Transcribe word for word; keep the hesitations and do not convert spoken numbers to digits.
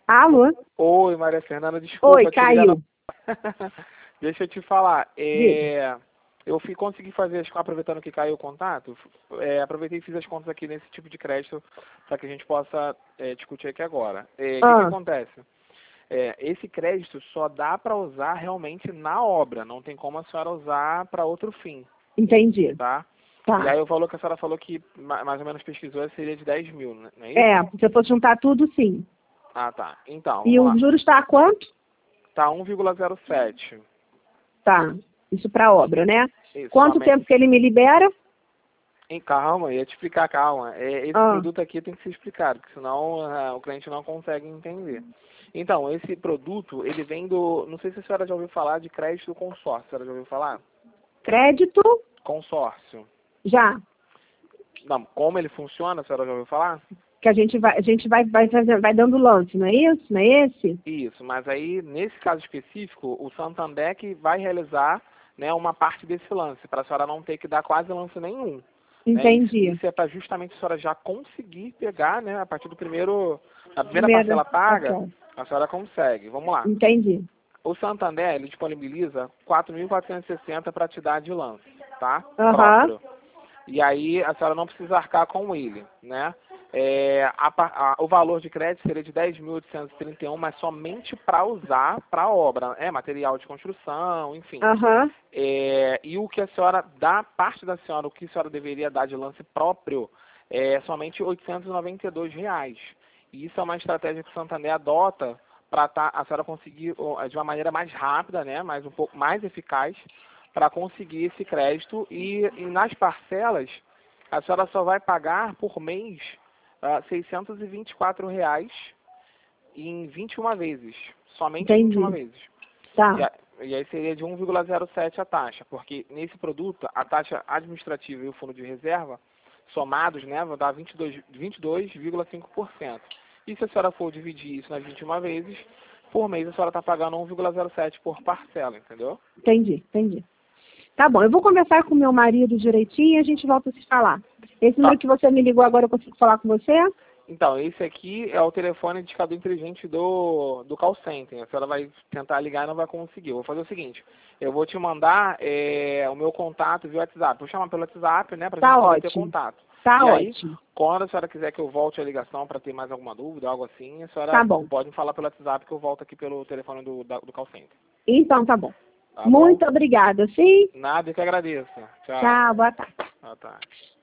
Alô? Oi, Maria Fernanda, desculpa. Oi, te ligar caiu. na- Deixa eu te falar. Diga. É... Eu fui conseguir fazer, as- aproveitando que caiu o contato, é, aproveitei e fiz as contas aqui nesse tipo de crédito para que a gente possa é, discutir aqui agora. É, O que, que Ah, acontece? É, esse crédito só dá para usar realmente na obra, não tem como a senhora usar para outro fim, entendi. tá? E Tá. aí o valor que a senhora falou que ma- mais ou menos pesquisou seria de dez mil, né? Não é isso? É, se eu fosse juntar tudo, sim. Ah, tá. Então, E vamos o lá. juros está a quanto? Tá um vírgula zero sete. Tá. Isso para obra, né? Isso, Quanto somente. tempo que ele me libera? Em calma, ia te explicar, calma. É, esse Ah, produto aqui tem que ser explicado, porque senão ah, o cliente não consegue entender. Então, esse produto, ele vem do... Não sei se a senhora já ouviu falar de crédito consórcio. A senhora já ouviu falar? crédito? Consórcio. Já. Não, como ele funciona, a senhora já ouviu falar? Que a gente vai, a gente vai, vai, fazer, vai dando lance, não é isso? Não é esse? Isso, mas aí, nesse caso específico, o Santander que vai realizar, né, uma parte desse lance, para a senhora não ter que dar quase lance nenhum. Né? Isso, Entendi. isso é para justamente a senhora já conseguir pegar, né, a partir do primeiro, a primeira Primeiro. parcela paga, Ok. a senhora consegue. Vamos lá. Entendi. O Santander, ele disponibiliza quatro mil quatrocentos e sessenta para te dar de lance, tá? Aham. Próprio. E aí a senhora não precisa arcar com ele, né? É, a pa- a- o valor de crédito seria de dez mil oitocentos e trinta e um, mas somente para usar para a obra, é material de construção, enfim. Aham. É, e o que a senhora dá, parte da senhora, o que a senhora deveria dar de lance próprio, é somente oitocentos e noventa e dois reais. E isso é uma estratégia que o Santander adota para tá, a senhora conseguir ó, de uma maneira mais rápida, né, mais um pouco mais eficaz, para conseguir esse crédito. E, e nas parcelas, a senhora só vai pagar por mês ah, seiscentos e vinte e quatro reais em vinte e uma vezes. Somente vinte e uma Entendi. vezes. Tá. E, a- e aí seria de um vírgula zero sete a taxa, porque nesse produto, a taxa administrativa e o fundo de reserva, somados, né, vão dar vinte e dois vinte e dois vírgula cinco por cento. E se a senhora for dividir isso nas vinte e uma vezes, por mês a senhora está pagando um vírgula zero sete por parcela, entendeu? Entendi, entendi. Tá bom, eu vou conversar com meu marido direitinho e a gente volta a se falar. Esse Tá. número que você me ligou agora, eu consigo falar com você? Então, esse aqui é o telefone de indicador inteligente do, do call center. A senhora vai tentar ligar e não vai conseguir. Eu vou fazer o seguinte, eu vou te mandar é, o meu contato via WhatsApp. Vou chamar pelo WhatsApp, né, pra Tá gente poder ter ótimo. contato. Tá E aí, ótimo. quando a senhora quiser que eu volte a ligação para ter mais alguma dúvida, algo assim, a senhora Tá bom. pode me falar pelo WhatsApp que eu volto aqui pelo telefone do, da- do call center. Então tá bom. Tá bom? Muito obrigada, sim? Nada, eu que agradeço. Tchau. Tchau, boa tarde. Boa tarde.